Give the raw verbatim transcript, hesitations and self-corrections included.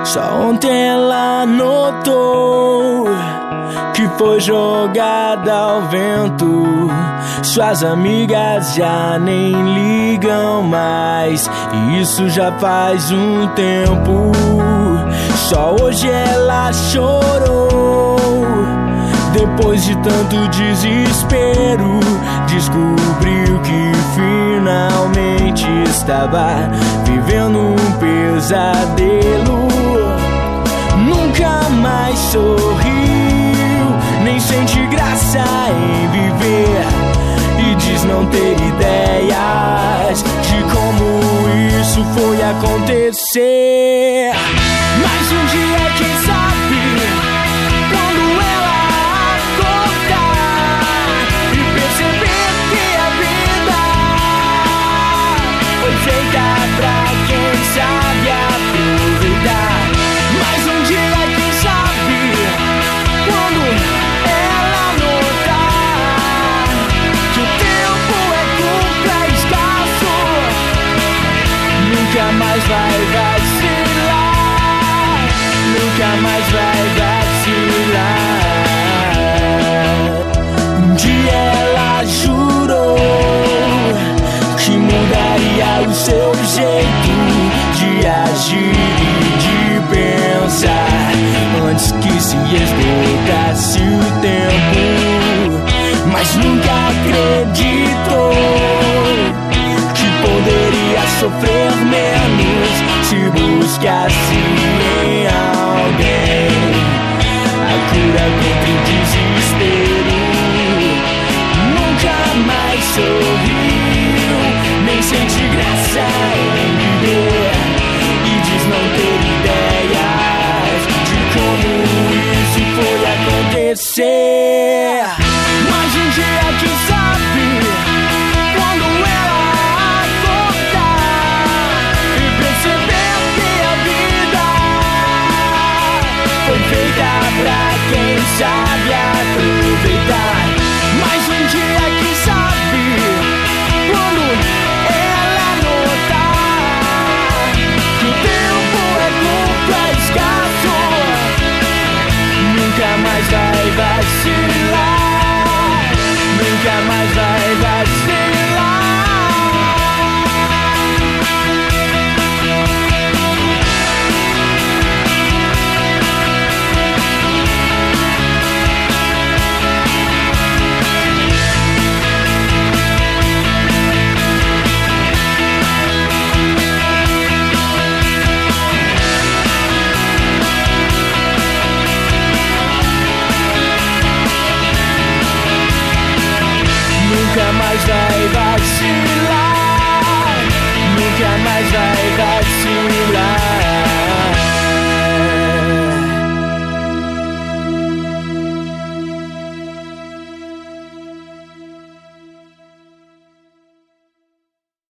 Só ontem ela notou que foi jogada ao vento. Suas amigas já nem ligam mais, e isso já faz um tempo. Só hoje ela chorou, depois de tanto desespero, descobriu que finalmente estava vivendo um pesadelo. Nunca mais sorriu, nem sente graça em viver, e diz não ter ideias de como isso foi acontecer. Mas um dia, quem sabe, quando ela acordar e perceber que a vida foi feita pra quem sabe aproveitar. Mas um dia, quem sabe, quando ela notar que o tempo é curto, é escasso, nunca mais vai dar.